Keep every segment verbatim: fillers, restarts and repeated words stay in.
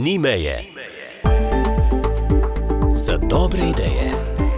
Ni meje. Za dobre ideje.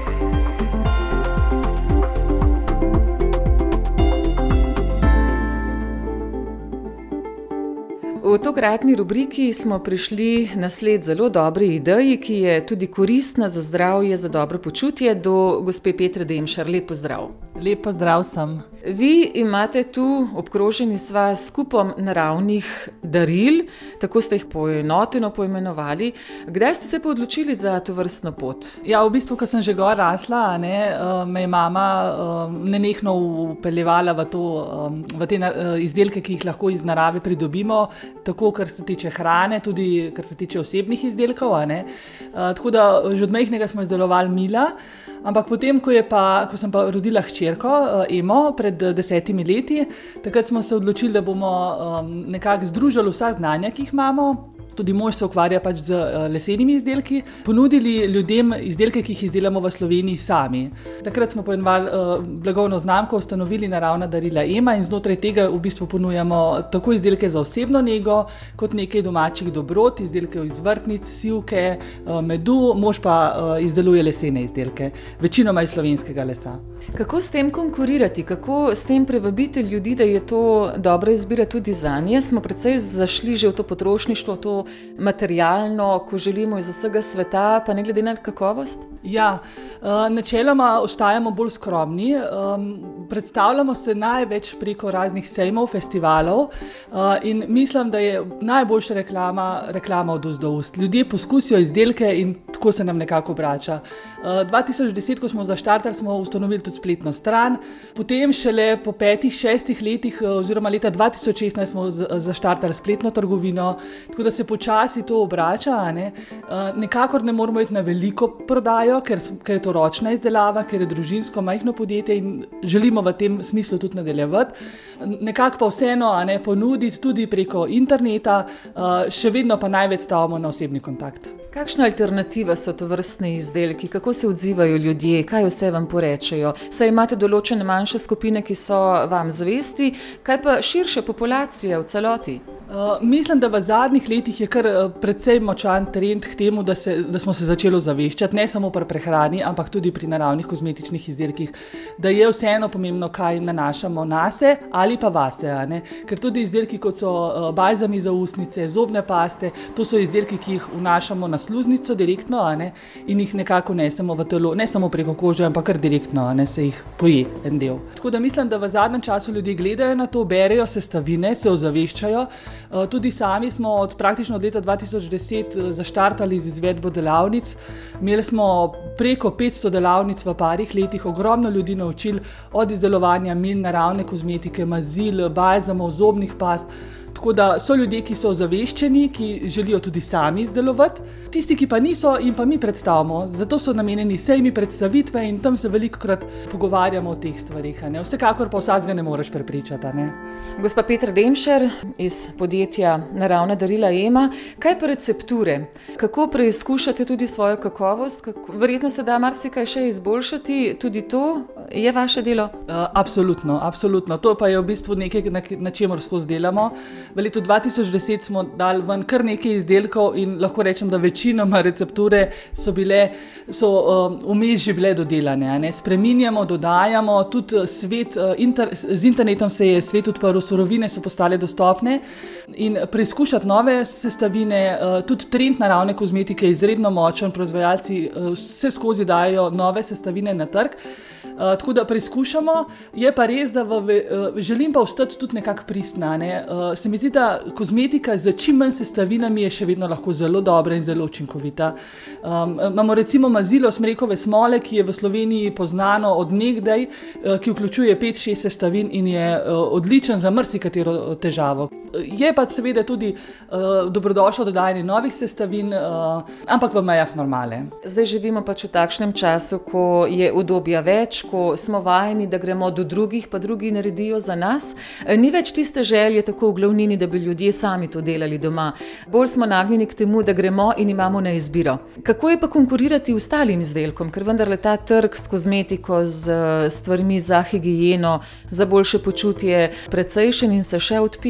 V tokratni rubriki smo prišli na sled zelo dobri ideji, ki je tudi koristna za zdravje, za dobro počutje, do gospe Petre Demšar. Lep pozdrav. Lep pozdrav sem. Vi imate tu obkroženi sva s skupom naravnih daril, tako ste jih poenoteno poimenovali. Kdaj ste se pa odločili za to vrstno pot? Ja, v bistvu, ko sem že gor rasla, ne, me je mama nenehno vpeljevala v, to, v te izdelke, ki jih lahko iz narave pridobimo, tako kar se tiče hrane, tudi kar se tiče osebnih izdelkov. Ne. Tako da že od majhnega smo izdelovali mila. Ampak potem, ko, je pa, ko sem pa rodila hčerko Emo pred desetimi leti, takrat smo se odločili, da bomo um, nekako združili vsa znanja, ki jih imamo. Tudi mož se ukvarja pač z lesenimi izdelki, ponudili ljudem izdelke, ki jih izdelamo v Sloveniji sami. Takrat smo poimenovali uh, blagovno znamko, ustanovili Naravna darila Ema in znotraj tega v bistvu ponujamo tako izdelke za osebno nego, kot nekaj domačih dobrot, izdelke iz vrtnic, sivke, uh, medu, mož pa uh, izdeluje lesene izdelke, večinoma iz slovenskega lesa. Kako s tem konkurirati, kako s tem privabiti ljudi, da je to dobra izbira tudi zanje? Smo precej zašli že v to potrošništvo, to materialno, ko želimo iz vsega sveta, pa ne glede na kakovost? Ja, načeloma ostajamo bolj skromni. Predstavljamo se največ preko raznih sejmov, festivalov in mislim, da je najboljša reklama, reklama od ust do ust. Ljudje poskusijo izdelke in tako se nam nekako obrača. dva tisoč deset, ko smo zaštartali, smo ustanovili tudi spletno stran, potem šele po petih, šestih letih oziroma leta dva tisoč šestnajst smo zaštartali spletno trgovino, tako da se počasi to obrača. Ne? Nekakor ne moramo iti na veliko prodajo, ker, ker je to ročna izdelava, ker je družinsko majhno podjetje in želimo v tem smislu tudi nadaljevati. Nekako pa vseeno a ne, ponuditi tudi preko interneta, še vedno pa največ stavimo na osebni kontakt. Kakšna alternativa so to vrstne izdelki? Kako se odzivajo ljudje? Kaj vse vam porečejo? Saj imate določene manjše skupine, ki so vam zvesti, kaj pa širša populacija v celoti? Uh, mislim, da v zadnjih letih je kar uh, precej močan trend k temu, da, se, da smo se začeli ozaveščati, ne samo pri prehrani, ampak tudi pri naravnih kozmetičnih izdelkih, da je vseeno pomembno, kaj nanašamo nase ali pa vase. A ne? Ker tudi izdelki, kot so uh, balzami za ustnice, zobne paste, to so izdelki, ki jih vnašamo na sluznico direktno, a ne? In jih nekako nesemo v telo, ne samo preko kože, ampak kar direktno, a ne? Se jih poje en del. Tako da mislim, da v zadnjem času ljudje gledajo na to, berejo sestavine, se ozaveščajo. Tudi sami smo od praktično od leta dva tisoč deset zaštartali z izvedbo delavnic. Imeli smo preko petsto delavnic v parih letih, ogromno ljudi naučili od izdelovanja mil, naravne kozmetike, mazil, balzamov, zobnih past. Tako da so ljudje, ki so ozaveščeni, ki želijo tudi sami izdelovati. Tisti, ki pa niso, jim pa mi predstavimo. Zato so namenjeni sejmi, predstavitve in tam se velikokrat pogovarjamo o teh stvarih. Ne? Vsekakor pa vsakega ne moreš prepričati. Ne? Gospa Petra Demšar iz podjetja Naravna darila Ema, kaj pa recepture? Kako preizkušate tudi svojo kakovost? Kako, verjetno se da marsikaj še izboljšati, tudi to je vaše delo? Uh, absolutno, absolutno. To pa je v bistvu nekaj, na, na čemer skozi delamo. V letu dva tisoč deset smo dali ven kar nekaj izdelkov in lahko rečem, da večinoma recepture so bile, so um, vmes že bile dodelane. Ne? Spreminjamo, dodajamo, tudi svet, uh, inter, z internetom se je svet odprl, surovine so postale dostopne in preizkušati nove sestavine, uh, tudi trend naravne kozmetike je izredno močen, proizvajalci uh, vse skozi dajo nove sestavine na trg. Uh, tako da preizkušamo, je pa res, da v, uh, želim pa ostati tudi nekako pristna. Ne? Uh, se mi zdi, da kozmetika z čim manj sestavinami je še vedno lahko zelo dobra in zelo učinkovita. Um, imamo recimo mazilo smrekove smole, ki je v Sloveniji poznano od nekdaj, uh, ki vključuje pet šest sestavin in je uh, odličen za marsikatero težavo. Je pa seveda tudi uh, dobrodošlo dodajanje novih sestavin, uh, ampak v mejah normale. Zdaj živimo pač v takšnem času, ko je udobja več, ko smo vajeni, da gremo do drugih, pa drugi naredijo za nas. Ni več tiste želje tako v glavnini, da bi ljudje sami to delali doma. Bolj smo nagnjeni k temu, da gremo in imamo na izbiro. Kako je pa konkurirati ostalim izdelkom, ker vendarle ta trg s kozmetiko, z stvarmi za higieno, za boljše počutje precejšen in se še odpira?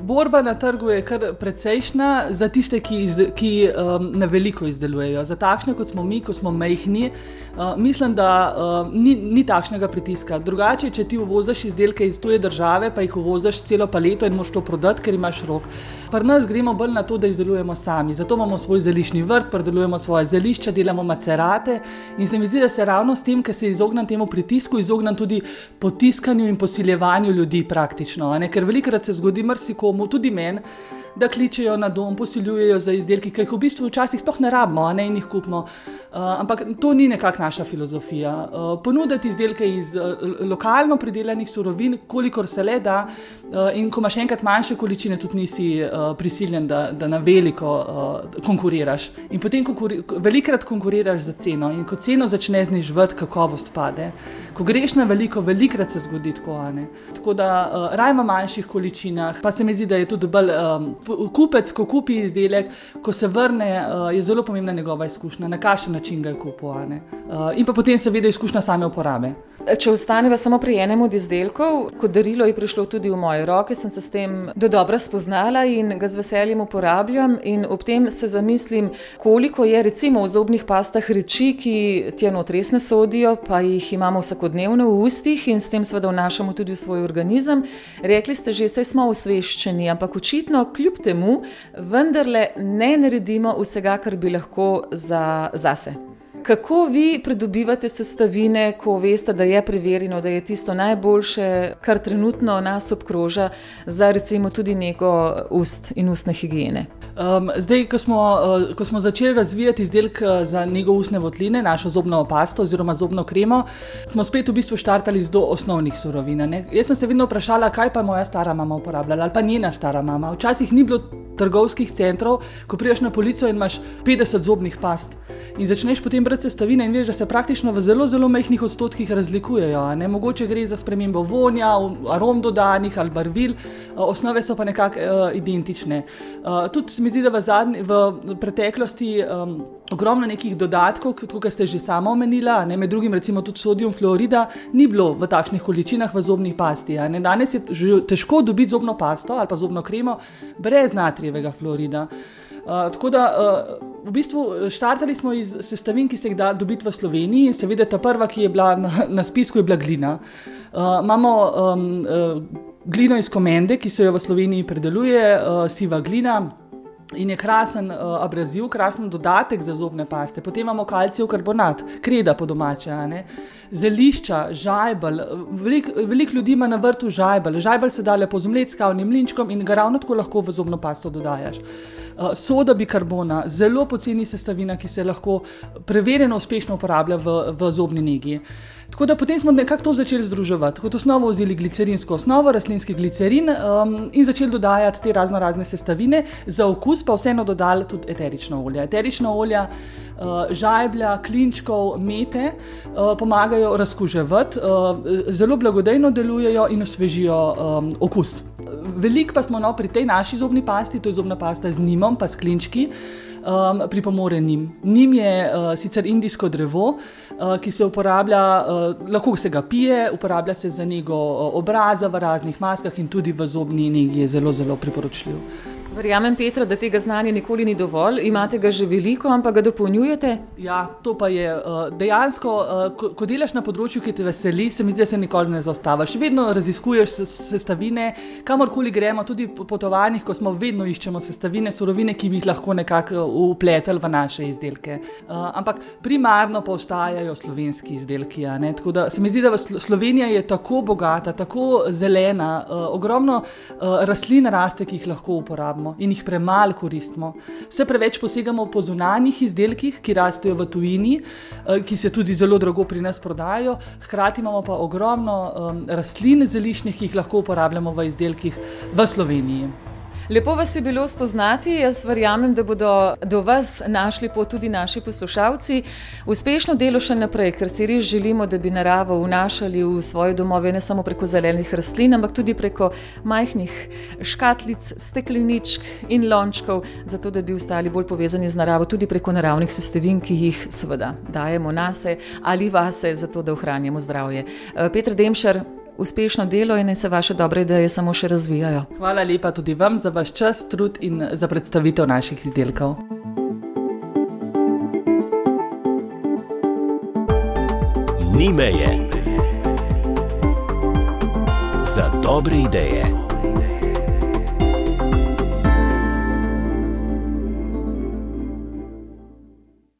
Borba na trgu je kar precejšnja za tiste, ki, izde, ki um, na veliko izdelujejo. Za takšne, kot smo mi, ko smo majhni, uh, mislim, da uh, ni, ni takšnega pritiska. Drugače, če ti uvoziš izdelke iz tuje države, pa jih uvoziš celo paleto in moš to prodati, ker imaš rok. Pri nas gremo bolj na to, da izdelujemo sami. Zato imamo svoj zeliščni vrt, predelujemo svoje zelišča, delamo macerate in se mi zdi, da se ravno s tem, ker se izognem temu pritisku, izognem tudi potiskanju in posiljevanju ljudi praktično. Ne? Ker velikokrat se zgodi marsikomu, tudi meni, da kličejo na dom, posiljujejo za izdelki, ki jih v bistvu včasih sploh ne rabimo, ne, in jih kupimo. Uh, ampak to ni nekak naša filozofija. Uh, ponuditi izdelke iz uh, lokalno pridelanih surovin, kolikor se le da, uh, in ko imaš enkrat manjše količine, tudi nisi uh, prisiljen, da, da na veliko uh, konkuriraš. In potem konkuri, velikrat konkuriraš za ceno in ko ceno začne zniževati, kakovost pade. Ko greš na veliko, velikrat se zgodi tako, ne. Tako da uh, raje v manjših količinah, pa se mi zdi, da je tudi bolj um, kupec, ko kupi izdelek, ko se vrne, uh, je zelo pomembna njegova izkušnja, na kakšen način ga je kupil. Uh, in pa potem seveda izkušnja same uporabe. Če ostaneva samo pri enem od izdelkov, kot darilo je prišlo tudi v moje roke, sem se s tem do dobra spoznala in ga z veseljem uporabljam in ob tem se zamislim, koliko je recimo v zobnih pastah reči, ki tja not res ne sodijo, pa jih imamo vsakodnevno v ustih in s tem seveda vnašamo tudi v svoj organizem. Rekli ste že, saj smo osveščeni, ampak očitno kljub temu vendarle ne naredimo vsega, kar bi lahko za, zase. Kako vi pridobivate sestavine, ko veste, da je preverjeno, da je tisto najboljše, kar trenutno nas obkroža za recimo tudi nego ust in ustne higiene? Um, zdaj, ko smo, uh, ko smo začeli razvijati izdelek za nego ustne votline, našo zobno pasto oziroma zobno kremo, smo spet v bistvu štartali z do osnovnih surovin. Ne? Jaz sem se vedno vprašala, kaj pa moja stara mama uporabljala ali pa njena stara mama. Včasih ni bilo trgovskih centrov, ko prideš na polico in imaš petdeset zobnih past in začneš potem brati sestavine in veš, da se praktično v zelo, zelo majhnih odstotkih razlikujejo. Ne? Mogoče gre za spremembo vonja, arom dodanih ali barvil, osnove so pa nekako uh, identične. Uh, tudi mi zdi, da v, zadnji, v preteklosti um, ogromno nekih dodatkov, kot ste že sama omenila, ne, med drugim recimo tudi sodium fluorida, ni bilo v takšnih količinah v zobni pasti. Ne. Danes je že težko dobiti zobno pasto ali pa zobno kremo brez natrijevega fluorida. Uh, tako da uh, v bistvu štartali smo iz sestavin, ki se jih da dobiti v Sloveniji in seveda ta prva, ki je bila na, na spisku, je bila glina. Uh, imamo um, uh, glino iz Komende, ki se jo v Sloveniji predeluje, uh, siva glina. In je krasen uh, abraziv, krasen dodatek za zobne paste. Potem imamo kalcijev karbonat, kreda po domače, ne? Zelišča, žajbelj. Veliko velik ljudi ima na vrtu žajbelj. Žajbelj se da lepo zmleti s kavnim mlinčkom in ga ravno tako lahko v zobno pasto dodajaš. Uh, soda bikarbona, zelo poceni sestavina, ki se lahko preverjeno uspešno uporablja v, v zobni negi. Tako da potem smo nekako to začeli združevati. Kot osnovo vzeli glicerinsko osnovo, rastlinski glicerin um, in začeli dodajati te razno razne sestavine, za okus pa vseeno dodali tudi eterično olje. Eterična olja, uh, žajblja, klinčkov, mete uh, pomagajo razkuževati, uh, zelo blagodejno delujejo in osvežijo um, okus. Veliko pa smo no, pri tej naši zobni pasti, to je zobna pasta z nimom pa s klinčki, Um, pripomore nim. Nim je uh, sicer indijsko drevo, uh, ki se uporablja, uh, lahko se ga pije, uporablja se za nego uh, obraza v raznih maskah in tudi v zobni negi je zelo, zelo priporočljiv. Verjamem, Petra, da tega znanja nikoli ni dovolj, imate ga že veliko, ampak ga dopolnjujete? Ja, to pa je dejansko, ko, ko delaš na področju, ki te veseli, se mi zdi, da se nikoli ne zaostavaš. Vedno raziskuješ sestavine, kamorkoli gremo, tudi po potovanjih, ko smo vedno iščemo sestavine, surovine, ki bi jih lahko nekako vpletali v naše izdelke. Ampak primarno pa ostajajo slovenski izdelki. Ne? Tako da se mi zdi, da Slovenija je tako bogata, tako zelena, ogromno rastlin raste, ki jih lahko uporabimo in jih premalo koristimo. Vse preveč posegamo po zunanjih izdelkih, ki rastejo v tujini, ki se tudi zelo drago pri nas prodajajo, hkrati imamo pa ogromno um, rastlin zeliščnih, ki jih lahko uporabljamo v izdelkih v Sloveniji. Lepo vas je bilo spoznati, jaz verjamem, da bodo do vas našli pot tudi naši poslušalci. Uspešno delo še naprej, ker si res želimo, da bi naravo vnašali v svoje domove ne samo preko zelenih rastlin, ampak tudi preko majhnih škatlic, stekleničk in lončkov, zato da bi ostali bolj povezani z naravo, tudi preko naravnih sestavin, ki jih seveda dajemo nase ali vase, zato da ohranjamo zdravje. Petra Demšar, uspešno delo in naj se vaše dobre ideje samo še razvijajo. Hvala lepa tudi vam za vaš čas, trud in za predstavitev naših izdelkov. Ni meje za dobre ideje.